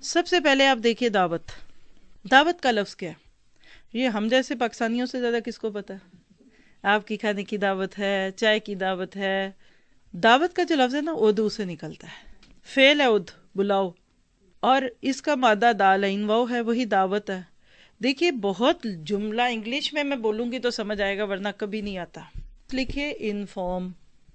سب سے پہلے آپ دیکھیے دعوت. دعوت کا لفظ کیا ہے؟ یہ ہم جیسے پاکستانیوں سے زیادہ کس کو پتا ہے؟ آپ کی کھانے کی دعوت ہے، چائے کی دعوت ہے. دعوت کا جو لفظ ہے نا اردو سے نکلتا ہے، فعل ہے اد، بلاؤ، اور اس کا مادہ دال عین واو ہے، وہی دعوت ہے. دیکھیے بہت جملہ انگلش میں بولوں گی تو سمجھ آئے گا ورنہ کبھی نہیں آتا. لکھیے انفارم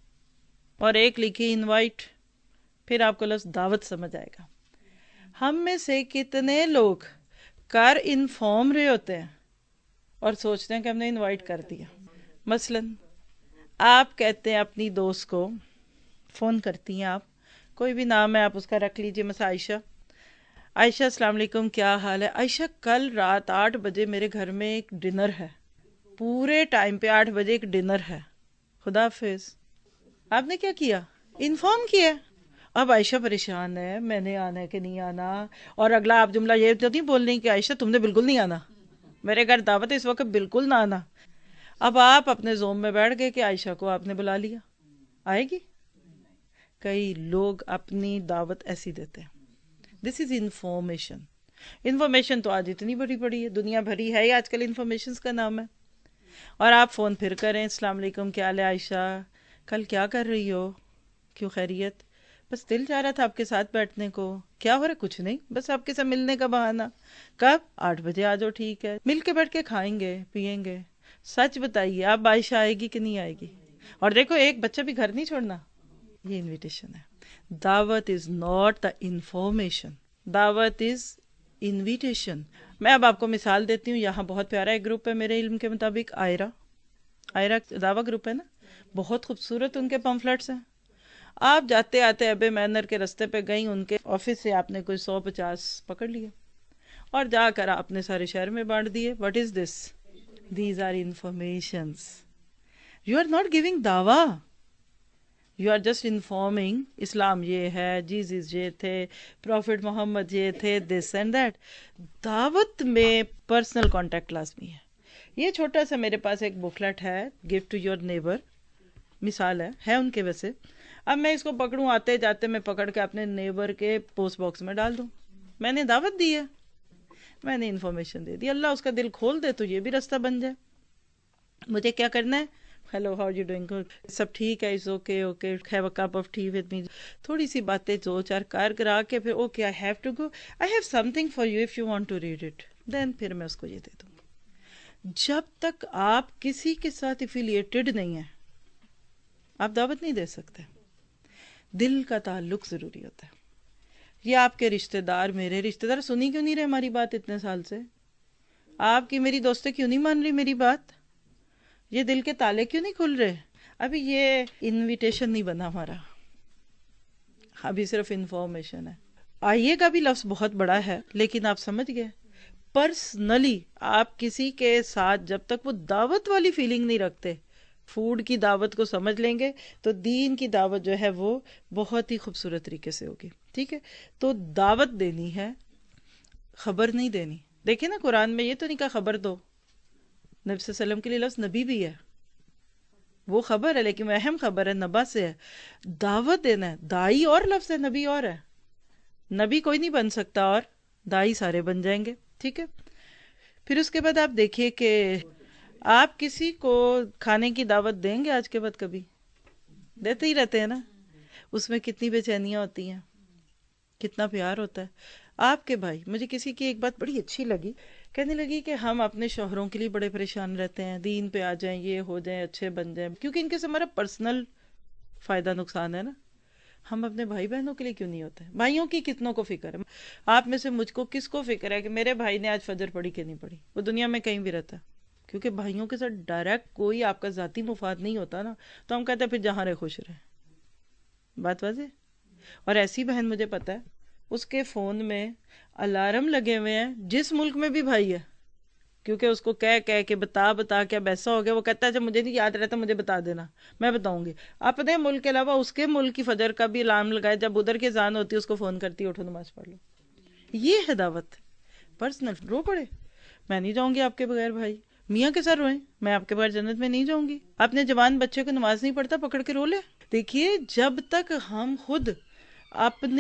اور ایک لکھیے انوائٹ، پھر آپ کو لفظ دعوت سمجھ آئے گا. ہم میں سے کتنے لوگ کر انفارم رہے ہوتے ہیں اور سوچتے ہیں کہ ہم نے انوائٹ کر دیا. مثلا آپ کہتے ہیں اپنی دوست کو، فون کرتی ہیں آپ، کوئی بھی نام ہے آپ اس کا رکھ لیجئے، مثلا عائشہ. عائشہ السلام علیکم، کیا حال ہے؟ عائشہ کل رات 8 بجے میرے گھر میں ایک ڈنر ہے، پورے ٹائم پہ 8 بجے ایک ڈنر ہے، خدا حافظ. آپ نے کیا کیا؟ انفارم کیا. اب عائشہ پریشان ہے، میں نے آنا ہے کہ نہیں آنا، اور اگلا آپ جملہ یہ تو نہیں بول رہی کہ عائشہ تم نے بالکل نہیں آنا، میرے گھر دعوت ہے اس وقت، بالکل نہ آنا. اب آپ اپنے زوم میں بیٹھ گئے کہ عائشہ کو آپ نے بلا لیا، آئے گی؟ کئی لوگ اپنی دعوت ایسی دیتے ہیں. دس از انفارمیشن. انفارمیشن تو آج اتنی بڑی بڑی ہے، دنیا بھری ہے ہی آج کل انفارمیشنز کا نام ہے. اور آپ فون پھر کریں، السلام علیکم، کیا حال ہے عائشہ، کل کیا کر رہی ہو، کیوں خیریت؟ بس دل چاہ رہا تھا آپ کے ساتھ بیٹھنے کو. کیا ہو رہا ہے؟ کچھ نہیں، بس آپ کے ساتھ ملنے کا بہانہ. کب؟ 8 بجے آ جاؤ. ٹھیک ہے، مل کے بیٹھ کے کھائیں گے پیئیں گے. سچ بتائیے اب عائشہ آئے گی کہ نہیں آئے گی؟ اور دیکھو ایک بچہ بھی گھر نہیں چھوڑنا. یہ انویٹیشن ہے. دعوت از ناٹ دا انفارمیشن، دعوت از انویٹیشن. میں اب آپ کو مثال دیتی ہوں. یہاں بہت پیارا ایک گروپ ہے میرے علم کے مطابق، آئرہ دعویٰ گروپ ہے نا، بہت خوبصورت ان کے پمفلٹس ہیں. آپ جاتے آتے ابے مینر کے رستے پہ گئیں، ان کے آفس سے آپ نے کوئی 150 پکڑ لیے اور جا کر آپ نے سارے شہر میں بانٹ دیے. What is this? These are informations. You are not giving دعویٰ، یو آر جسٹ انفارمنگ. اسلام یہ ہے، جیزس یہ تھے، پروفٹ محمد یہ تھے، دس اینڈ دیٹ. دعوت میں پرسنل کانٹیکٹ لازمی ہے. یہ چھوٹا سا میرے پاس ایک بکلٹ ہے، گفٹ ٹو یور نیبر، مثال ہے ان کے. ویسے اب میں اس کو پکڑوں، آتے جاتے میں پکڑ کے اپنے نیبر کے پوسٹ باکس میں ڈال دوں، میں نے دعوت دی ہے، میں نے انفارمیشن دے دی. اللہ اس کا دل کھول دے تو یہ بھی رستہ بن جائے. مجھے کیا کرنا ہے؟ Hello, how you doing? سب ٹھیک ہے، is okay, okay, have a cup of tea with me. تھوڑی سی باتیں 2-4 کرا کے پھر okay I have to go, I have something for you if you want to read it. Then پھر میں اس کو یہ دے دوں. جب تک آپ کسی کے ساتھ افیلیٹڈ نہیں ہیں آپ دعوت نہیں دے سکتے. دل کا تعلق ضروری ہوتا ہے. یہ آپ کے رشتہ دار، میرے رشتہ دار سنی کیوں نہیں رہے ہماری بات اتنے سال سے؟ آپ کی میری دوستیں کیوں نہیں مان رہی میری بات؟ یہ دل کے تالے کیوں نہیں کھل رہے؟ ابھی یہ انویٹیشن نہیں بنا ہمارا، ابھی صرف انفارمیشن ہے. آئیے کا بھی لفظ بہت بڑا ہے لیکن آپ سمجھ گئے. پرسنلی آپ کسی کے ساتھ جب تک وہ دعوت والی فیلنگ نہیں رکھتے، فوڈ کی دعوت کو سمجھ لیں گے تو دین کی دعوت جو ہے وہ بہت ہی خوبصورت طریقے سے ہوگی. ٹھیک ہے، تو دعوت دینی ہے، خبر نہیں دینی. دیکھیں نا قرآن میں یہ تو نہیں کہا خبر دو. نبی صلی اللہ علیہ وسلم کے لیے لفظ نبی بھی ہے، وہ خبر ہے لیکن وہ اہم خبر ہے، نبا سے ہے. دعوت دینا ہے، دائی اور لفظ ہے، نبی اور ہے. نبی کوئی نہیں بن سکتا اور دائی سارے بن جائیں گے. ٹھیک ہے، پھر اس کے بعد آپ دیکھیے کہ آپ کسی کو کھانے کی دعوت دیں گے آج کے بعد؟ کبھی دیتے ہی رہتے ہیں نا. اس میں کتنی بے چینیاں ہوتی ہیں، کتنا پیار ہوتا ہے. آپ کے بھائی، مجھے کسی کی ایک بات بڑی اچھی لگی، کہنے لگی کہ ہم اپنے شوہروں کے لیے بڑے پریشان رہتے ہیں، دین پہ آ جائیں، یہ ہو جائیں، اچھے بن جائیں، کیونکہ ان کے سے ہمارا پرسنل فائدہ نقصان ہے نا. ہم اپنے بھائی بہنوں کے لیے کیوں نہیں ہوتے؟ بھائیوں کی کتنوں کو فکر ہے؟ آپ میں سے مجھ کو کس کو فکر ہے کہ میرے بھائی نے آج فجر پڑھی کہ نہیں پڑھی؟ وہ دنیا میں کہیں بھی رہتا ہے. کیونکہ بھائیوں کے ساتھ ڈائریکٹ کوئی آپ کا ذاتی مفاد نہیں ہوتا نا، تو ہم کہتے ہیں پھر جہاں رہے خوش رہے. بات واضح. اور ایسی بہن مجھے پتا ہے اس کے فون میں الارم لگے ہوئے ہیں جس ملک میں بھی بھائی ہے، کیونکہ اس کو کہہ کے بتا کے اب ایسا ہو گیا، وہ کہتا ہے جب مجھے نہیں یاد رہتا مجھے بتا دینا، میں بتاؤں گی. اپنے ملک کے علاوہ اس کے ملک کی فجر کا بھی الارم لگائے، جب ادھر کی اذان ہوتی ہے اس کو فون کرتی ہے، اٹھو نماز پڑھ لو. یہ ہے دعوت. پرسنل. رو پڑے، میں نہیں جاؤں گی آپ کے بغیر. بھائی میاں کے ساتھ روئیں، میں آپ کے بغیر جنت میں نہیں جاؤں گی. اپنے جوان بچے کو نماز نہیں پڑھتا پکڑ کے رو لے. دیکھیے جب تک ہم خود اپنے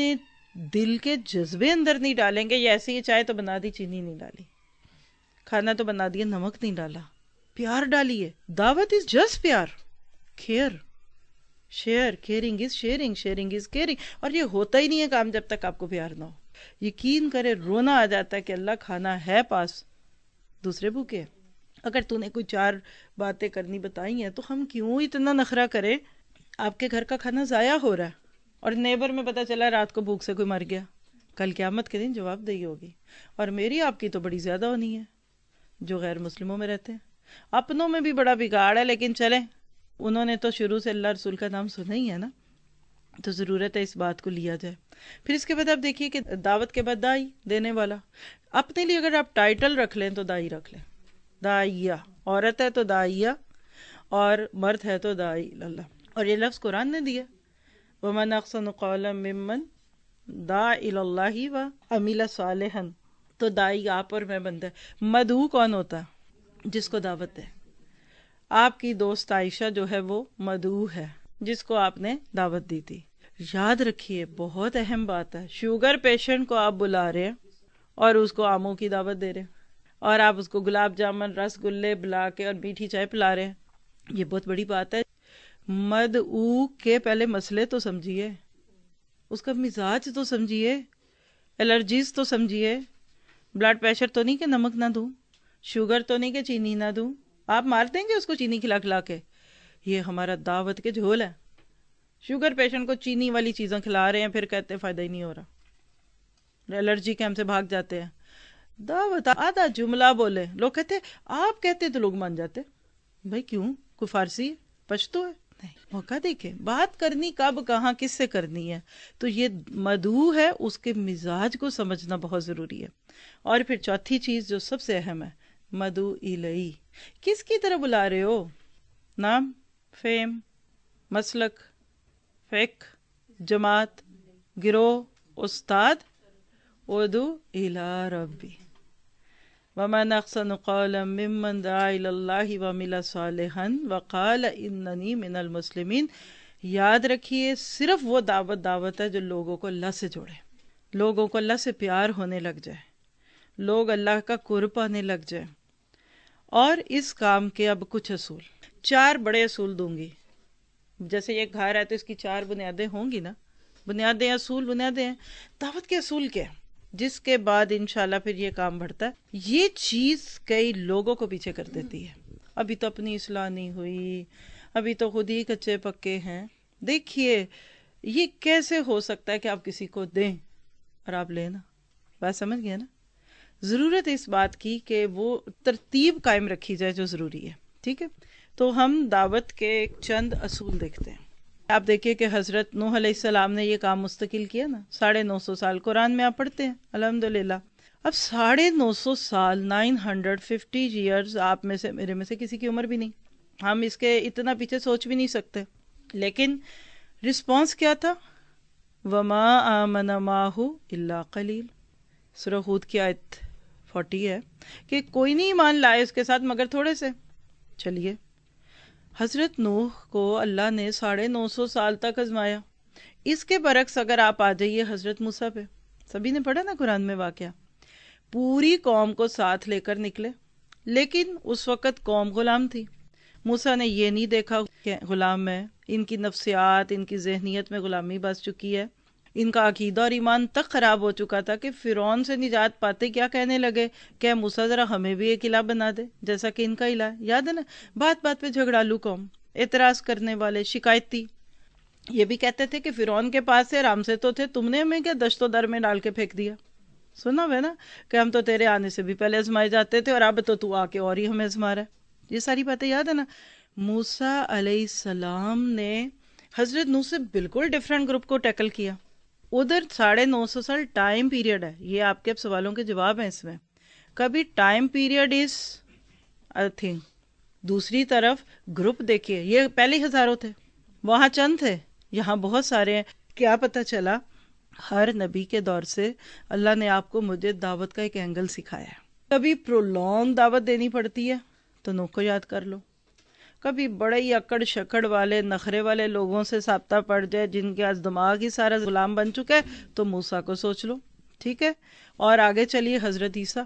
دل کے جذبے اندر نہیں ڈالیں گے، یہ ایسے ہی چائے تو بنا دی چینی نہیں ڈالی، کھانا تو بنا دیا نمک نہیں ڈالا، پیار ڈالیے. دعوت از جسٹ پیار، care, share, caring is sharing, sharing is caring. اور یہ ہوتا ہی نہیں ہے کام جب تک آپ کو پیار نہ ہو. یقین کرے رونا آ جاتا ہے کہ اللہ کھانا ہے پاس، دوسرے بھوکے. اگر تو نے کوئی 4 باتیں کرنی بتائی ہیں تو ہم کیوں اتنا نخرہ کریں؟ آپ کے گھر کا کھانا ضائع ہو رہا ہے اور نیبر میں پتا چلا رات کو بھوک سے کوئی مر گیا، کل قیامت کے دن جواب دہی ہوگی. اور میری آپ کی تو بڑی زیادہ ہونی ہے جو غیر مسلموں میں رہتے ہیں. اپنوں میں بھی بڑا بگاڑ ہے، لیکن چلیں انہوں نے تو شروع سے اللہ رسول کا نام سنا ہی ہے نا، تو ضرورت ہے اس بات کو لیا جائے. پھر اس کے بعد آپ دیکھیے کہ دعوت کے بعد دائی، دینے والا. اپنے لیے اگر آپ ٹائٹل رکھ لیں تو دائی رکھ لیں. داعیہ، عورت ہے تو داعیہ اور مرد ہے تو داعی اللہ. اور یہ لفظ قرآن نے دیا، وَمَنْ أَحْسَنُ قَوْلًا مِّمَّنْ دَعَا إِلَى اللَّهِ وَعَمِلَ صَالِحًا. تو دائی آپ اور میں بنتا ہے. مدعو کون ہوتا ہے؟ جس کو دعوت ہے. آپ کی دوست عائشہ جو ہے وہ مدعو ہے، جس کو آپ نے دعوت دی تھی. یاد رکھیے بہت اہم بات ہے، شوگر پیشنٹ کو آپ بلا رہے ہیں اور اس کو آموں کی دعوت دے رہے ہیں، اور آپ اس کو گلاب جامن، رس گلے بلا کے اور میٹھی چائے پلا رہے ہیں. یہ بہت بڑی بات ہے. مدعو کے پہلے مسئلے تو سمجھیے، اس کا مزاج تو سمجھیے، الرجیز تو سمجھیے. بلڈ پریشر تو نہیں کہ نمک نہ دوں، شوگر تو نہیں کہ چینی نہ دوں. آپ مار دیں گے اس کو چینی کھلا کھلا کے؟ یہ ہمارا دعوت کے جھول ہے. شوگر پیشنٹ کو چینی والی چیزیں کھلا رہے ہیں، پھر کہتے ہیں فائدہ ہی نہیں ہو رہا، الرجی کے ہم سے بھاگ جاتے ہیں. دعوت آدھا جملہ بولے، لوگ کہتے آپ کہتے تو لوگ مان جاتے. بھائی کیوں؟ کوئی فارسی پشتو ہے؟ نہیں. موقع دیکھیں بات کرنی کب کہاں کس سے کرنی ہے. تو یہ مدعو ہے، اس کے مزاج کو سمجھنا بہت ضروری ہے. اور پھر چوتھی چیز جو سب سے اہم ہے، مدعو الیہ، کس کی طرح بلا رہے ہو؟ نام، فیم، مسلک، فقہ، جماعت، گروہ، استاد. ادعو الی ربی ومن احسن قولا ممن دعا الی اللہ وعمل صالحا وقال اننی من المسلمین. یاد رکھیے صرف وہ دعوت ہے جو لوگوں کو اللہ سے جوڑے، لوگوں کو اللہ سے پیار ہونے لگ جائے، لوگ اللہ کا قرب پانے لگ جائے. اور اس کام کے اب کچھ اصول، 4 بڑے اصول دوں گی. جیسے یہ گھر ہے تو اس کی 4 بنیادیں ہوں گی نا، بنیادیں، اصول، بنیادیں ہیں. دعوت کے اصول کیا ہے جس کے بعد انشاءاللہ پھر یہ کام بڑھتا ہے. یہ چیز کئی لوگوں کو پیچھے کر دیتی ہے. ابھی تو اپنی اصلاح نہیں ہوئی، ابھی تو خود ہی کچے پکے ہیں. دیکھیے یہ کیسے ہو سکتا ہے کہ آپ کسی کو دیں اور آپ لیں نا؟ بات سمجھ گئے نا؟ ضرورت ہے اس بات کی کہ وہ ترتیب قائم رکھی جائے جو ضروری ہے. ٹھیک ہے، تو ہم دعوت کے چند اصول دیکھتے ہیں. آپ دیکھیے کہ حضرت نوح علیہ السلام نے یہ کام مستقل کیا نا، 950 سال قرآن میں آپ پڑھتے ہیں الحمدللہ. اب 950 سال 950 ایئرز آپ میں سے میرے میں سے کسی کی عمر بھی نہیں، ہم اس کے اتنا پیچھے سوچ بھی نہیں سکتے. لیکن رسپانس کیا تھا؟ وما آمن معہ الا قلیل. سورہ ہود کی آیت 40 ہے کہ کوئی نہیں ایمان لائے اس کے ساتھ مگر تھوڑے سے. چلیے حضرت نوح کو اللہ نے 950 سال تک آزمایا. اس کے برعکس اگر آپ آ جائیے حضرت موسیٰ پہ، سبھی نے پڑھا نا قرآن میں واقعہ، پوری قوم کو ساتھ لے کر نکلے، لیکن اس وقت قوم غلام تھی. موسیٰ نے یہ نہیں دیکھا کہ غلام ہے، ان کی نفسیات، ان کی ذہنیت میں غلامی بس چکی ہے، ان کا عقیدہ اور ایمان تک خراب ہو چکا تھا کہ فرعون سے نجات پاتے کیا کہنے لگے کہ موسیٰ ذرا ہمیں بھی ایک الہ بنا دے جیسا کہ ان کا الہ ہے. یاد ہے نا؟ بات بات پہ جھگڑالو قوم، اعتراض کرنے والے، شکایتی. یہ بھی کہتے تھے کہ فرعون کے پاس سے آرام سے تو تھے، تم نے ہمیں کیا دشت و در میں ڈال کے پھینک دیا. سنا ہوئے نا کہ ہم تو تیرے آنے سے بھی پہلے آزمائے جاتے تھے اور اب تو آ کے اور ہی ہمیں آزما رہا ہے. یہ ساری باتیں یاد ہے نا؟ موسیٰ علیہ السلام نے حضرت نوح سے بالکل ڈیفرنٹ گروپ کو ٹیکل کیا. ادھر 950 سال ٹائم پیریڈ ہے، یہ آپ کے سوالوں کے جواب ہیں اس میں. کبھی time period is a thing. دوسری طرف گروپ دیکھیے، یہ پہلے ہزاروں تھے، وہاں چند تھے، یہاں بہت سارے ہیں. کیا پتہ چلا؟ ہر نبی کے دور سے اللہ نے آپ کو مجھے دعوت کا ایک اینگل سکھایا ہے. کبھی پرولونگ دعوت دینی پڑتی ہے تو نوح کو یاد کر لو، کبھی بڑے ہی اکڑ شکڑ والے نخرے والے لوگوں سے سابطہ پڑ جائے جن کے آج دماغ ہی سارا غلام بن چکا ہے تو موسیٰ کو سوچ لو، ٹھیک ہے. اور آگے چلیے حضرت عیسیٰ،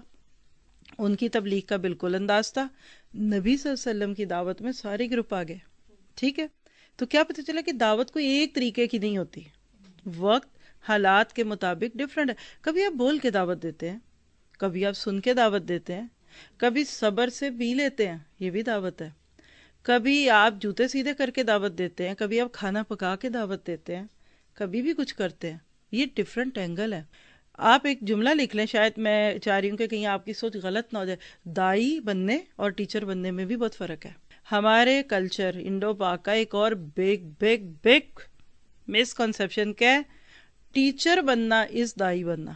ان کی تبلیغ کا بالکل انداز تھا. نبی صلی اللہ علیہ وسلم کی دعوت میں سارے گروپ آ گئے، ٹھیک ہے. تو کیا پتہ چلا کہ دعوت کوئی ایک طریقے کی نہیں ہوتی، وقت حالات کے مطابق ڈفرینٹ ہے. کبھی آپ بول کے دعوت دیتے ہیں، کبھی آپ سن کے دعوت دیتے ہیں، کبھی صبر سے پی لیتے ہیں، یہ بھی دعوت ہے. کبھی آپ جوتے سیدھے کر کے دعوت دیتے ہیں، کبھی آپ کھانا پکا کے دعوت دیتے ہیں، کبھی بھی کچھ کرتے ہیں. یہ ڈفرینٹ اینگل ہے. آپ ایک جملہ لکھ لیں، شاید میں چاہ رہی ہوں کہ کہیں آپ کی سوچ غلط نہ ہو جائے. دائی بننے اور ٹیچر بننے میں بھی بہت فرق ہے. ہمارے کلچر انڈو پاک کا ایک اور بگ بگ بگ مسکنسیپشن کیا ہے، ٹیچر بننا از دائی بننا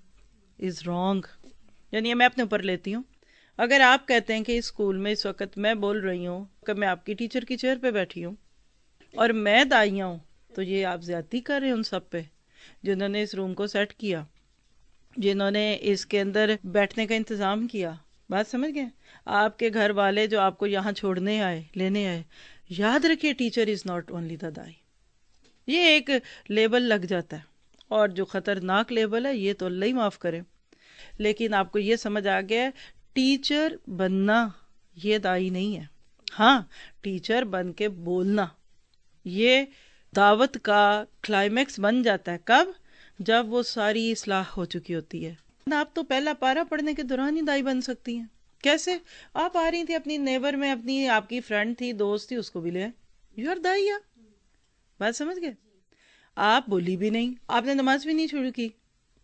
از رانگ. یعنی میں اپنے اوپر لیتی ہوں. اگر آپ کہتے ہیں کہ اس اسکول میں اس وقت میں بول رہی ہوں کہ میں آپ کی ٹیچر کی چیئر پہ بیٹھی ہوں اور میں دائیاں ہوں، تو یہ آپ زیادتی کر رہے ہیں ان سب پہ جنہوں نے اس روم کو سیٹ کیا، جنہوں نے اس کے اندر بیٹھنے کا انتظام کیا. بات سمجھ گئے؟ آپ کے گھر والے جو آپ کو یہاں چھوڑنے آئے، لینے آئے. یاد رکھیے teacher is not only the دائی. یہ ایک لیبل لگ جاتا ہے اور جو خطرناک لیبل ہے یہ تو اللہ ہی معاف کرے. لیکن آپ کو یہ سمجھ آ گیا ہے ٹیچر بننا یہ دائی نہیں ہے. ہاں، ٹیچر بن کے بولنا یہ دعوت کا کلائمیکس بن جاتا ہے. کب؟ جب وہ ساری اصلاح ہو چکی ہوتی ہے. آپ تو پہلا پارا پڑھنے کے دوران ہی دائی بن سکتی ہیں. کیسے؟ آپ آ رہی تھی اپنی نیبر میں، اپنی آپ کی فرینڈ تھی، دوست تھی، اس کو بھی لے یو آر دائی. بات سمجھ گئے؟ آپ بولی بھی نہیں، آپ نے نماز بھی نہیں شروع کی،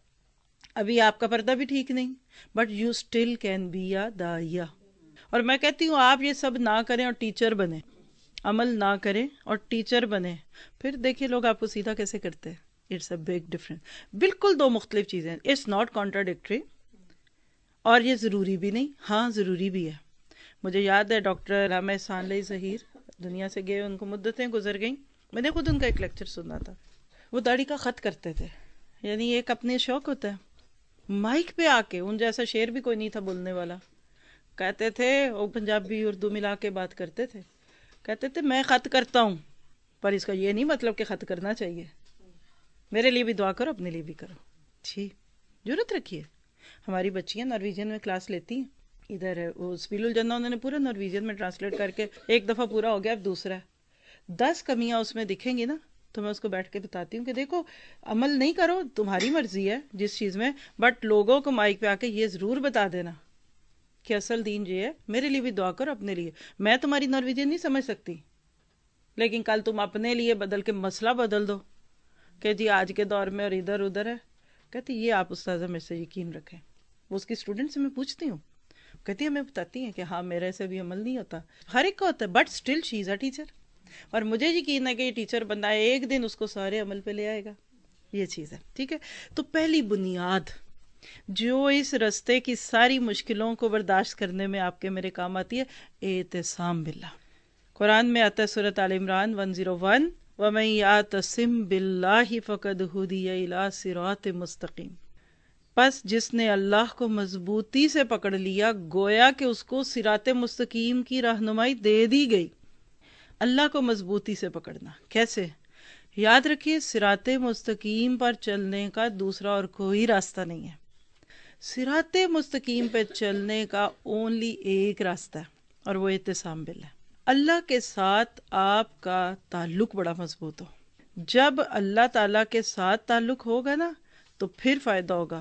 ابھی آپ کا پردہ بھی ٹھیک نہیں، but you still can be a داعیہ. اور میں کہتی ہوں آپ یہ سب نہ کریں اور ٹیچر بنیں، عمل نہ کریں اور ٹیچر بنیں، پھر دیکھیے لوگ آپ کو سیدھا کیسے کرتے ہیں. It's a big difference. بالکل دو مختلف چیزیں. اٹس ناٹ کانٹراڈکٹری اور یہ ضروری بھی نہیں. ہاں ضروری بھی ہے. مجھے یاد ہے ڈاکٹر علامہ احسان علی ظہیر دنیا سے گئے، ان کو مدتیں گزر گئیں. میں نے خود ان کا ایک لیکچر سنا تھا. وہ داڑھی کا خط کرتے تھے، یعنی ایک اپنے شوق ہوتا ہے. مائک پہ آ کے ان جیسا شعر بھی کوئی نہیں تھا بولنے والا. کہتے تھے وہ پنجابی اردو ملا کے بات کرتے تھے. کہتے تھے میں خط کرتا ہوں پر اس کا یہ نہیں مطلب کہ خط کرنا چاہیے. میرے لیے بھی دعا کرو، اپنے لیے بھی کرو. جی ضرورت رکھیے. ہماری بچیاں نارویجن میں کلاس لیتی ہیں. ادھر ہے وہ سپیل الجنہ، انہوں نے پورا نارویجن میں ٹرانسلیٹ کر کے ایک دفعہ پورا ہو گیا، اب دوسرا ہے. 10 کمیاں اس میں دکھیں گی نا تو میں اس کو بیٹھ کے بتاتی ہوں کہ دیکھو عمل نہیں کرو، تمہاری مرضی ہے جس چیز میں، بٹ لوگوں کو مائک پہ آ کے یہ ضرور بتا دینا کہ اصل دین یہ ہے. میرے لیے بھی دعا کرو، اپنے لیے. میں تمہاری نارویجن نہیں سمجھ سکتی، لیکن کل تم اپنے لیے بدل کے مسئلہ بدل دو کہ جی آج کے دور میں اور ادھر ادھر ہے. کہتی یہ آپ استاذہ میرے سے یقین رکھیں. وہ اس کی اسٹوڈنٹ سے میں پوچھتی ہوں، کہتی ہے ہمیں بتاتی ہیں کہ ہاں میرے سے بھی عمل نہیں ہوتا. ہر ایک کا ہوتا ہے، but still she is a teacher. اور مجھے یقین ہے کہ یہ ٹیچر بندہ ایک دن اس کو سارے عمل پہ لے آئے گا. یہ چیز ہے، ٹھیک ہے. تو پہلی بنیاد جو اس رستے کی ساری مشکلوں کو برداشت کرنے میں آپ کے میرے کام آتی ہے، اعتصام باللہ. قرآن میں آتا ہے سورۃ آل عمران 101، وَمَن يَعْتَصِم بِاللَّهِ فَقَدْ هُدِيَ إِلَىٰ صِرَاطٍ مُسْتَقِيمٍ. پس جس نے اللہ کو مضبوطی سے پکڑ لیا گویا کہ اس کو صراط مستقیم کی رہنمائی دے دی گئی. اللہ کو مضبوطی سے پکڑنا کیسے؟ یاد رکھیے صراط مستقیم پر چلنے کا دوسرا اور کوئی راستہ نہیں ہے. صراط مستقیم پہ چلنے کا اونلی ایک راستہ ہے اور وہ اعتصام باللہ. اللہ کے ساتھ آپ کا تعلق بڑا مضبوط ہو. جب اللہ تعالیٰ کے ساتھ تعلق ہوگا نا تو پھر فائدہ ہوگا.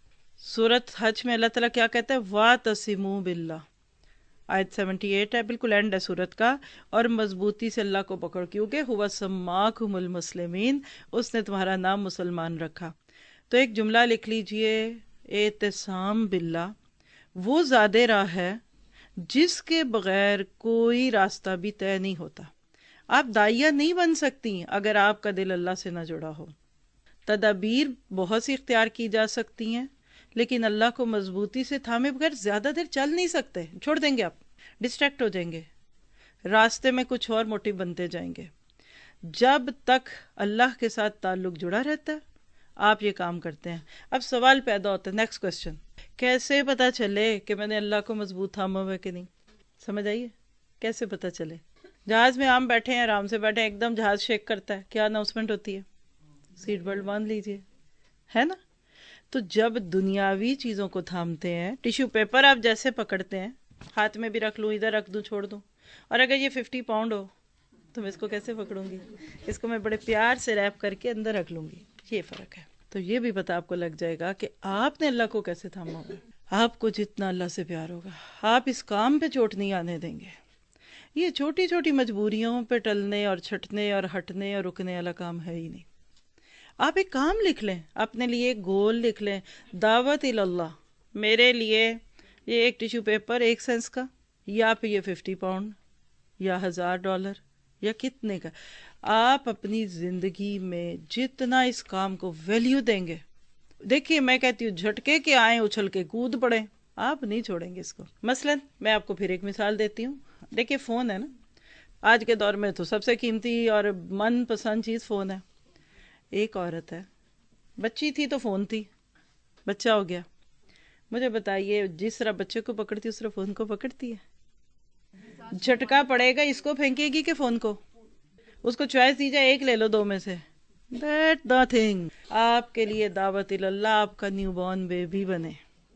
سورۃ حج میں اللہ تعالیٰ کیا کہتا ہے؟ وَاعْتَصِمُوا بِاللَّهِ. آیت 78 ہے، بالکل اینڈ ہے سورت کا. اور مضبوطی سے اللہ کو پکڑ، کیونکہ ہوا سماکم المسلمین، اس نے تمہارا نام مسلمان رکھا. تو ایک جملہ لکھ لیجئے، اعتصام باللہ وہ زیادہ راہ ہے جس کے بغیر کوئی راستہ بھی طے نہیں ہوتا. آپ داعیہ نہیں بن سکتی اگر آپ کا دل اللہ سے نہ جڑا ہو. تدابیر بہت سی اختیار کی جا سکتی ہیں لیکن اللہ کو مضبوطی سے تھامے بغیر زیادہ دیر چل نہیں سکتے. چھوڑ دیں گے، آپ ڈسٹریکٹ ہو جائیں گے، راستے میں کچھ اور موٹیو بنتے جائیں گے. جب تک اللہ کے ساتھ تعلق جڑا رہتا ہے آپ یہ کام کرتے ہیں. اب سوال پیدا ہوتا ہے، نیکسٹ کوسچن، کیسے پتا چلے کہ میں نے اللہ کو مضبوط تھاما ہوا ہے کہ نہیں؟ سمجھ آئیے کیسے پتا چلے؟ جہاز میں ہم بیٹھے ہیں، آرام سے بیٹھے ہیں، ایک دم جہاز شیک کرتا ہے، کیا اناؤنسمنٹ ہوتی ہے؟ سیٹ بیلٹ باندھ لیجئے، ہے نا؟ تو جب دنیاوی چیزوں کو تھامتے ہیں، ٹیشو پیپر آپ جیسے پکڑتے ہیں، ہاتھ میں بھی رکھ لوں، ادھر رکھ دوں، چھوڑ دوں، اور اگر یہ 50 پاؤنڈ ہو تو میں اس کو کیسے پکڑوں گی؟ اس کو میں بڑے پیار سے ریپ کر کے اندر رکھ لوں گی. یہ فرق ہے. تو یہ بھی پتہ آپ کو لگ جائے گا کہ آپ نے اللہ کو کیسے تھاما ہوگا. آپ کو جتنا اللہ سے پیار ہوگا، آپ اس کام پہ چوٹ نہیں آنے دیں گے. یہ چھوٹی چھوٹی مجبوریوں پہ ٹلنے اور چھٹنے اور ہٹنے اور رکنے والا کام ہے ہی نہیں. آپ ایک کام لکھ لیں، اپنے لیے ایک گول لکھ لیں، دعوت اللہ. میرے لیے یہ ایک ٹیشو پیپر 1 سینس کا، یا پھر یہ 50 پاؤنڈ یا $1000 یا کتنے کا. آپ اپنی زندگی میں جتنا اس کام کو ویلیو دیں گے، دیکھیے میں کہتی ہوں جھٹکے کے آئیں اچھل کے کود پڑیں، آپ نہیں چھوڑیں گے اس کو. مثلا میں آپ کو پھر ایک مثال دیتی ہوں. دیکھیے فون ہے نا، آج کے دور میں تو سب سے قیمتی اور من پسند چیز فون ہے. ایک عورت ہے، بچی تھی تو فون تھی، بچہ ہو گیا. مجھے بتائیے جس طرح بچے کو پکڑتی اس طرح فون کو پکڑتی ہے؟ جھٹکا پڑے گا اس کو پھینکے گی کہ فون کو؟ اس کو چوائس دی جائے ایک لے لو دو میں سے، دیٹ دا تھنگ. آپ کے لیے دعوت اللہ آپ کا نیو بورن بیبی بنے.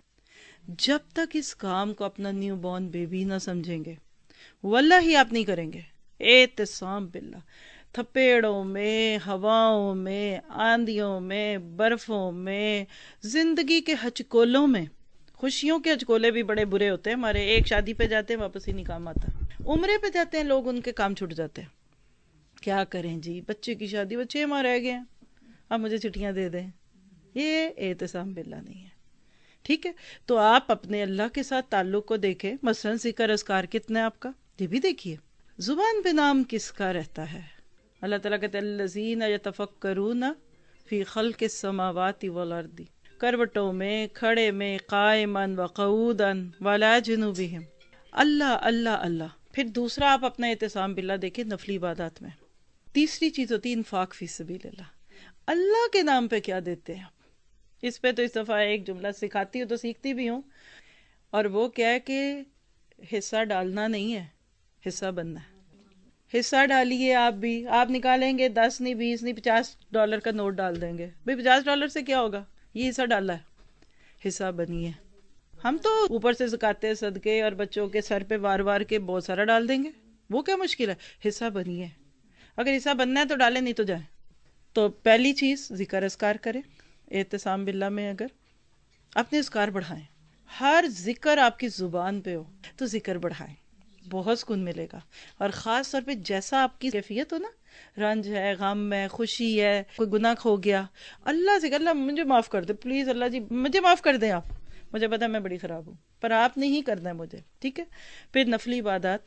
جب تک اس کام کو اپنا نیو بورن بیبی نہ سمجھیں گے واللہ ہی آپ نہیں کریں گے. اعتصام باللہ. تھپیڑوں میں، ہواؤں میں، آندھیوں میں، برفوں میں، زندگی کے ہچکولوں میں. خوشیوں کے ہچکولے بھی بڑے برے ہوتے ہیں ہمارے. ایک شادی پہ جاتے ہیں واپس ہی نہیں کام آتا. عمرے پہ جاتے ہیں لوگ، ان کے کام چھوٹ جاتے ہیں. کیا کریں جی، بچے کی شادی، بچے وہاں رہ گئے ہیں، اب مجھے چھٹیاں دے دیں. یہ اعتصام باللہ نہیں ہے. ٹھیک ہے، تو آپ اپنے اللہ کے ساتھ تعلق کو دیکھیں. مثلا ذکر اذکار کتنا ہے آپ کا، یہ بھی دیکھیے. زبان پہ نام کس کا رہتا ہے؟ اللہ تعالیٰ کہتے ہیں الذین یتفکرون فی خلق السماوات والارض. کروٹوں میں، کھڑے میں، قائما وقعودا وعلی جنوبہم. اللہ اللہ اللہ. پھر دوسرا آپ اپنا اعتصام باللہ دیکھیں نفلی عبادات میں. تیسری چیز ہوتی ہے انفاق فی سبیل اللہ. اللہ کے نام پہ کیا دیتے ہیں آپ؟ اس پہ تو اس دفعہ ایک جملہ سکھاتی ہوں تو سیکھتی بھی ہوں، اور وہ کیا ہے کہ حصہ ڈالنا نہیں ہے، حصہ بننا ہے. حصہ ڈالیے آپ بھی. آپ نکالیں گے 10 نہیں، 20 نہیں، $50 کا نوٹ ڈال دیں گے. بھئی $50 سے کیا ہوگا؟ یہ حصہ ڈالا ہے. حصہ بنیے. ہم تو اوپر سے زکاتے صدقے اور بچوں کے سر پہ وار وار کے بہت سارا ڈال دیں گے. وہ کیا مشکل ہے؟ حصہ بنیے. اگر حصہ بننا ہے تو ڈالیں، نہیں تو جائیں. تو پہلی چیز ذکر اذکار کریں. اعتصام باللہ میں اگر اپنے اذکار بڑھائیں، ہر ذکر آپ کی زبان پہ ہو تو ذکر بڑھائیں، بہت سکون ملے گا. اور خاص طور پہ جیسا آپ کی کیفیت ہو نا، رنج ہے، غم ہے، خوشی ہے، کوئی گناہ ہو گیا، اللہ سے کہ اللہ مجھے معاف کر دے پلیز، اللہ جی مجھے معاف کر دیں آپ، مجھے پتا میں بڑی خراب ہوں، پر آپ نے ہی کرنا ہے مجھے. ٹھیک ہے. پھر نفلی عبادات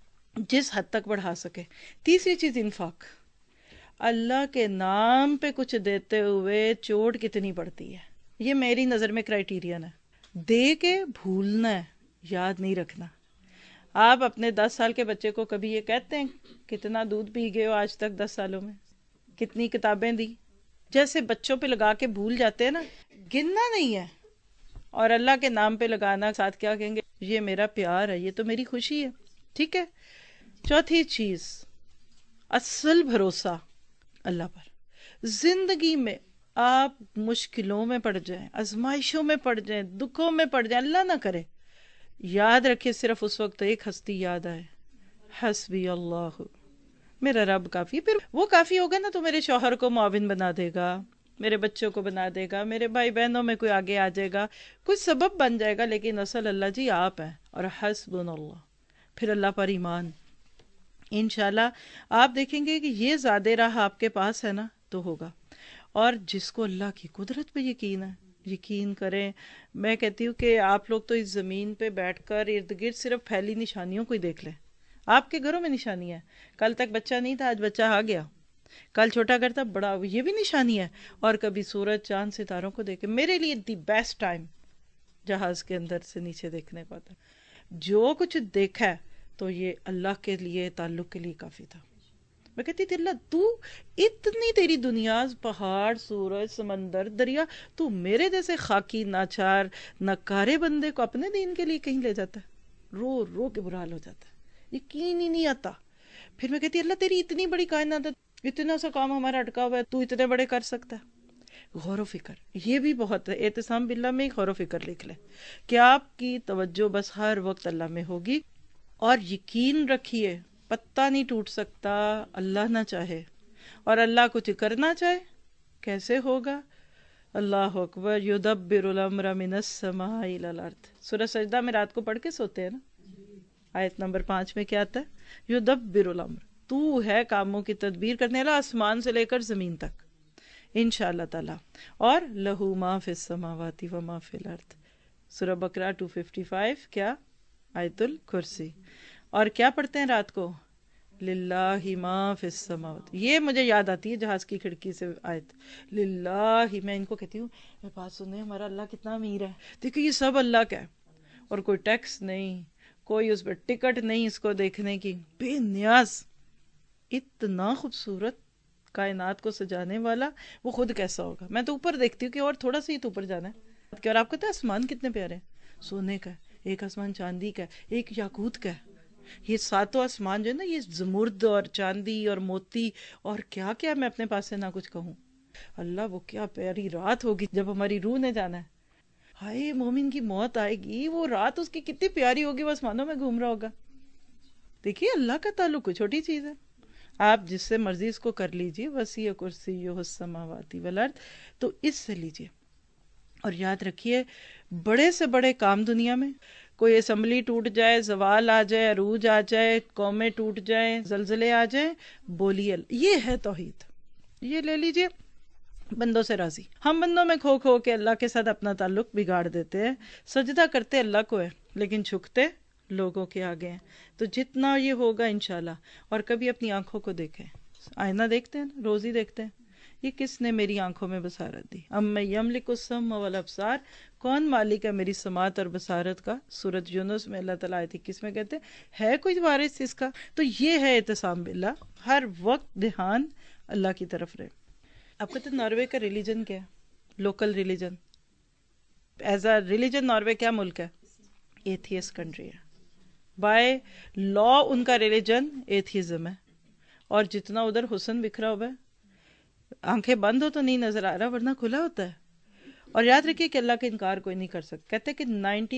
جس حد تک بڑھا سکے. تیسری چیز انفاق. اللہ کے نام پہ کچھ دیتے ہوئے چوٹ کتنی پڑتی ہے، یہ میری نظر میں کرائیٹیرین ہے. دے کے بھولنا ہے، یاد نہیں رکھنا. آپ اپنے 10 سال کے بچے کو کبھی یہ کہتے ہیں کتنا دودھ پی گئے ہو آج تک 10 سالوں میں، کتنی کتابیں دی؟ جیسے بچوں پہ لگا کے بھول جاتے ہیں نا، گننا نہیں ہے. اور اللہ کے نام پہ لگانا، ساتھ کیا کہیں گے؟ یہ میرا پیار ہے، یہ تو میری خوشی ہے. ٹھیک ہے. چوتھی چیز اصل بھروسہ اللہ پر. زندگی میں آپ مشکلوں میں پڑ جائیں، آزمائشوں میں پڑ جائیں، دکھوں میں پڑ جائیں، اللہ نہ کرے، یاد رکھیں صرف اس وقت ایک ہستی یاد آئے، حسبی اللہ، میرا رب کافی. پھر وہ کافی ہوگا نا تو میرے شوہر کو معاون بنا دے گا، میرے بچوں کو بنا دے گا، میرے بھائی بہنوں میں کوئی آگے آ جائے گا، کوئی سبب بن جائے گا. لیکن اصل اللہ جی آپ ہیں. اور حسبنا اللہ، پھر اللہ پر ایمان. انشاءاللہ آپ دیکھیں گے کہ یہ زیادہ راہ آپ کے پاس ہے نا تو ہوگا. اور جس کو اللہ کی قدرت پہ یقین ہے، یقین کریں. میں کہتی ہوں کہ آپ لوگ تو اس زمین پہ بیٹھ کر ارد گرد صرف پھیلی نشانیوں کو ہی دیکھ لیں. آپ کے گھروں میں نشانی ہے. کل تک بچہ نہیں تھا، آج بچہ آ گیا. کل چھوٹا گھر تھا، بڑا، یہ بھی نشانی ہے. اور کبھی سورج چاند ستاروں کو دیکھیں. میرے لیے دی بیسٹ ٹائم جہاز کے اندر سے نیچے دیکھنے کو آتا. جو کچھ دیکھا ہے تو یہ اللہ کے لیے، تعلق کے لیے کافی تھا. میں کہتی تھی اللہ تو اتنی تیری دنیا، پہاڑ، سورج، سمندر، دریا، تو میرے جیسے خاکی ناچار نکارے بندے کو اپنے دین کے لیے کہیں لے جاتا ہے. رو رو کے برا حال ہو جاتا ہے، یقین ہی نہیں آتا. پھر میں کہتی اللہ تیری اتنی بڑی کائنات ہے، اتنا سا کام ہمارا اٹکا ہوا ہے، تو اتنے بڑے کر سکتا ہے. غور و فکر یہ بھی بہت ہے. اعتصام باللہ میں غور و فکر لکھ لیں کہ آپ کی توجہ بس ہر وقت اللہ میں ہوگی. اور یقین رکھیے پتہ نہیں ٹوٹ سکتا اللہ نہ چاہے، اور اللہ کچھ کرنا چاہے کیسے ہوگا. اللہ اکبر. یدبر الامر من السماء الى الارض. سورہ سجدہ میں رات کو پڑھ کے سوتے ہیں نا، آیت نمبر 5 میں کیا آتا ہے؟ یدبر الامر، تو ہے کاموں کی تدبیر کرنے والا آسمان سے لے کر زمین تک انشاءاللہ تعالی. اور لہو ما فی السماوات و ما فی الارض. سورہ بقرہ 255 کیا؟ آیت الکرسی. اور کیا پڑھتے ہیں رات کو؟ للہ ما فی السماوات. یہ مجھے یاد آتی ہے جہاز کی کھڑکی سے آیت للہ. میں ان کو کہتی ہوں میں بات سنیں ہمارا اللہ کتنا امیر ہے، دیکھو یہ سب اللہ کا ہے، اور کوئی ٹیکس نہیں، کوئی اس پہ ٹکٹ نہیں اس کو دیکھنے کی، بے نیاز. اتنا خوبصورت کائنات کو سجانے والا وہ خود کیسا ہوگا. میں تو اوپر دیکھتی ہوں کہ اور تھوڑا سا ہی تو اوپر جانا ہے. اور آپ کہتے ہیں آسمان کتنے پیارے ہیں، سونے کا ہے ایک آسمان، چاندی کا ہے ایک، یاقوت کا ہے. یہ ساتوں آسمان جو ہے نا، یہ زمرد اور چاندی اور موتی اور کیا کیا، میں اپنے پاس سے نہ کچھ کہوں. اللہ وہ کیا پیاری رات ہوگی جب ہماری روح نے جانا ہے. ہائے مومن کی موت آئے گی، وہ رات اس کی کتنی پیاری ہوگی، وہ آسمانوں میں گھوم رہا ہوگا. دیکھیے اللہ کا تعلق کوئی چھوٹی چیز ہے. آپ جس سے مرضی اس کو کر لیجئے. وسیع کرسیہ السماوات والارض. تو اس سے لیجئے. اور یاد رکھیے بڑے سے بڑے کام دنیا میں، کوئی اسمبلی ٹوٹ جائے، زوال آ جائے، عروج آ جائے، قومیں ٹوٹ جائیں، زلزلے آ جائیں، بولیے یہ ہے توحید. یہ لے لیجئے. بندوں سے راضی. ہم بندوں میں کھو کھو کے اللہ کے ساتھ اپنا تعلق بگاڑ دیتے ہیں. سجدہ کرتے اللہ کو ہے لیکن جھکتے لوگوں کے آگے ہیں. تو جتنا یہ ہوگا انشاءاللہ. اور کبھی اپنی آنکھوں کو دیکھیں. آئینہ دیکھتے ہیں، روز ہی دیکھتے ہیں، یہ کس نے میری آنکھوں میں بصارت دی. اَمَّن یملک السمع والابصار. کون مالک ہے میری سماعت اور بصارت کا. سورۃ یونس میں اللہ تعالیٰ آیت 21 میں کہتے ہیں ہے کوئی وارث اس کا. تو یہ ہے اعتصام باللہ. ہر وقت دھیان اللہ کی طرف رہے. آپ کہتے ہیں ناروے کا ریلیجن کیا ہے؟ Local religion is a religion Norway کیا ملک ہے؟ ایتھیسٹ کنٹری ہے. بائی لا ان کا ریلیجن ایتھیزم ہے. اور جتنا ادھر حسن بکھرا ہوا ہے، آنکھیں بند ہو تو نہیں نظر آ رہا ورنہ کھلا ہوتا ہے. اور یاد رکھیے کہ اللہ کا انکار کوئی نہیں کر سکتا. کہتے ہیں کہ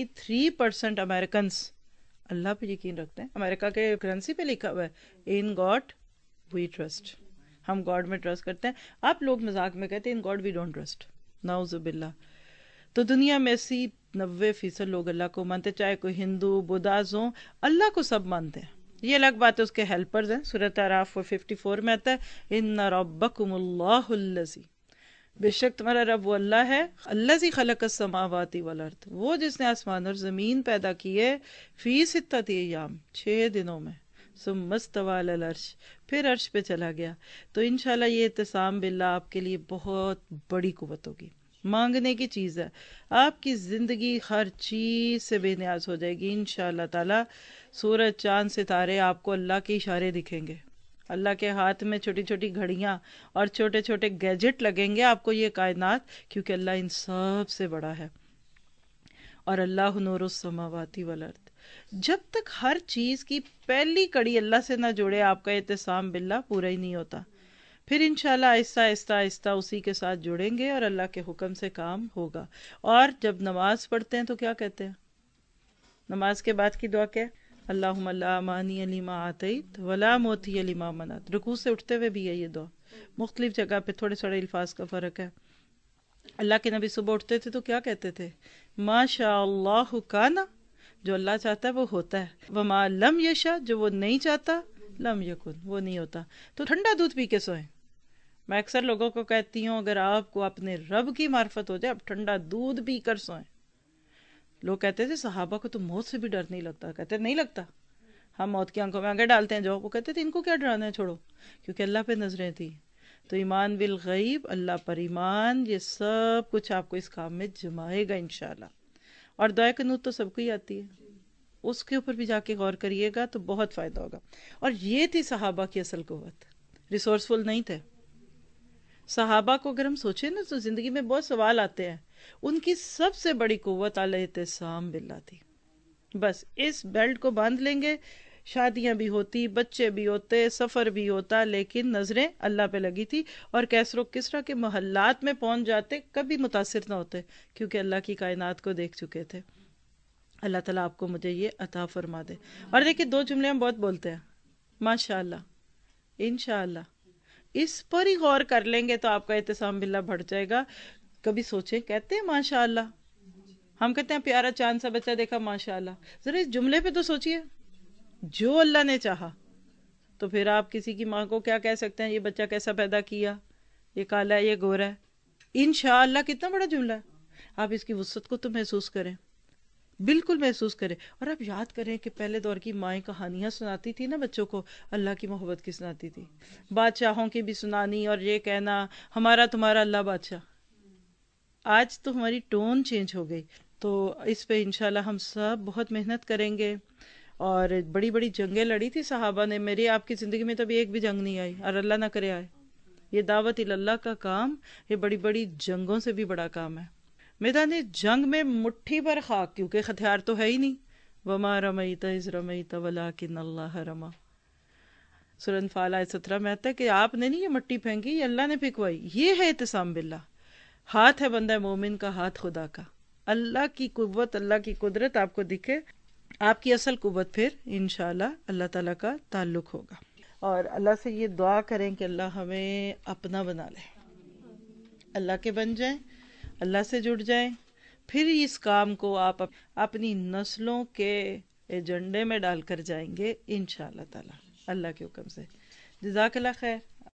93% امریکنس اللہ پہ یقین رکھتے ہیں. امریکہ کے کرنسی پہ لکھا ہوا ہے ان گاڈ وی ٹرسٹ. ہم گاڈ میں ٹرسٹ کرتے ہیں. آپ لوگ مذاق میں کہتے ہیں in God we don't trust. نعوذ باللہ. تو دنیا میں ایسی 90% لوگ اللہ کو مانتے، چاہے کوئی ہندو بدھاز ہوں، اللہ کو سب مانتے ہیں. یہ الگ بات ہے اس کے ہیلپرز ہیں. سورۃ اعراف 54 میں آتا ہے ان ربکم اللہ الذی، بے شک تمہارا رب وہ اللہ ہے، الذی خلق السماوات والارض، وہ جس نے آسمان اور زمین پیدا کیے، فی ستۃ ایام، 6 دنوں میں، ثم استوی علی العرش، پھر عرش پہ چلا گیا. تو انشاءاللہ یہ اعتصام باللہ آپ کے لیے بہت بڑی قوت ہوگی. مانگنے کی چیز ہے. آپ کی زندگی ہر چیز سے بے نیاز ہو جائے گی انشاءاللہ تعالی. سورج چاند ستارے آپ کو اللہ کے اشارے دکھیں گے. اللہ کے ہاتھ میں چھوٹی چھوٹی گھڑیاں اور چھوٹے چھوٹے گیجٹ لگیں گے آپ کو یہ کائنات، کیونکہ اللہ ان سب سے بڑا ہے. اور اللہ نور السماوات والارض. جب تک ہر چیز کی پہلی کڑی اللہ سے نہ جوڑے آپ کا اعتصام باللہ پورا ہی نہیں ہوتا. پھر انشاءاللہ آہستہ آہستہ آہستہ اسی کے ساتھ جڑیں گے اور اللہ کے حکم سے کام ہوگا. اور جب نماز پڑھتے ہیں تو کیا کہتے ہیں؟ نماز کے بعد کی دعا کیا ہے؟ اللہم لا مانی لما آتیت ولا موتی لما منعت. رکوع سے اٹھتے ہوئے بھی ہے یہ دعا. مختلف جگہ پہ تھوڑے تھوڑے الفاظ کا فرق ہے. اللہ کے نبی صبح اٹھتے تھے تو کیا کہتے تھے؟ ما شاء اللہ کانا، جو اللہ چاہتا ہے وہ ہوتا ہے، وما لم یشاء، جو وہ نہیں چاہتا، لم یکن، وہ نہیں ہوتا. تو ٹھنڈا دودھ پی کے سوئیں. میں اکثر لوگوں کو کہتی ہوں اگر آپ کو اپنے رب کی معرفت ہو جائے اب ٹھنڈا دودھ پی کر سوئیں. لوگ کہتے تھے صحابہ کو تو موت سے بھی ڈر نہیں لگتا. کہتے نہیں لگتا، ہم موت کی آنکھوں میں آنکھیں ڈالتے ہیں جو. وہ کہتے تھے ان کو کیا ڈرانا ہے، چھوڑو، کیونکہ اللہ پہ نظریں تھی. تو ایمان بالغیب، اللہ پر ایمان، یہ سب کچھ آپ کو اس کام میں جمائے گا انشاءاللہ. اور دعائے قنوت تو سب کو ہی آتی ہے، اس کے اوپر بھی جا کے غور کریے گا تو بہت فائدہ ہوگا. اور یہ تھی صحابہ کی اصل قوت. ریسورسفل نہیں تھے صحابہ کو. اگر ہم سوچیں نا تو زندگی میں بہت سوال آتے ہیں. ان کی سب سے بڑی قوت الاعتصام باللہ تھی. بس اس بیلٹ کو باندھ لیں گے، شادیاں بھی ہوتی، بچے بھی ہوتے، سفر بھی ہوتا، لیکن نظریں اللہ پہ لگی تھی، اور کیسر و کسریٰ کے محلات میں پہنچ جاتے، کبھی متاثر نہ ہوتے، کیونکہ اللہ کی کائنات کو دیکھ چکے تھے۔ اللہ تعالیٰ آپ کو مجھے یہ عطا فرما دے۔ اور دیکھیے دو جملے ہم بہت بولتے ہیں، ماشاء اللہ، انشاءاللہ، اس پر ہی غور کر لیں گے تو آپ کا اعتصام باللہ بڑھ جائے گا۔ کبھی سوچیں، کہتے ہیں ماشاء اللہ، ہم کہتے ہیں پیارا چاند سا بچہ دیکھا ماشاء اللہ، ذرا اس جملے پہ تو سوچئے، جو اللہ نے چاہا۔ تو پھر آپ کسی کی ماں کو کیا کہہ سکتے ہیں، یہ بچہ کیسا پیدا کیا، یہ کالا ہے، یہ گورا ہے۔ انشاءاللہ کتنا بڑا جملہ ہے، آپ اس کی وسعت کو تو محسوس کریں، بالکل محسوس کریں۔ اور آپ یاد کریں کہ پہلے دور کی مائیں کہانیاں سناتی تھی نا بچوں کو، اللہ کی محبت کی سناتی تھی، بادشاہوں کی بھی سنانی، اور یہ کہنا ہمارا تمہارا اللہ بادشاہ۔ آج تو ہماری ٹون چینج ہو گئی، تو اس پہ انشاءاللہ ہم سب بہت محنت کریں گے۔ اور بڑی بڑی جنگیں لڑی تھی صحابہ نے، میری آپ کی زندگی میں تو ابھی ایک بھی جنگ نہیں آئی، اور اللہ نہ کرے آئے۔ یہ دعوت اللہ کا کام، یہ بڑی بڑی جنگوں سے بھی بڑا کام ہے۔ میدان جنگ میں مٹھی پر خاک، کیونکہ ہتھیار تو ہے ہی نہیں، وما رمیت اذ رمیت ولکن اللہ رمی۔ سورہ انفال آیت 17 میں آتا ہے کہ آپ نے نہیں یہ مٹی پھینکی، یہ اللہ نے پھینکوائی۔ یہ ہے اعتصام باللہ، ہاتھ ہے بندہ مومن کا، ہاتھ خدا کا۔ اللہ کی قوت، اللہ کی قدرت آپ کو دکھے، آپ کی اصل قوت پھر انشاءاللہ اللہ تعالیٰ کا تعلق ہوگا۔ اور اللہ سے یہ دعا کریں کہ اللہ ہمیں اپنا بنا لے، اللہ کے بن جائیں، اللہ سے جڑ جائیں، پھر اس کام کو آپ اپنی نسلوں کے ایجنڈے میں ڈال کر جائیں گے انشاءاللہ تعالی، اللہ کے حکم سے۔ جزاک اللہ خیر۔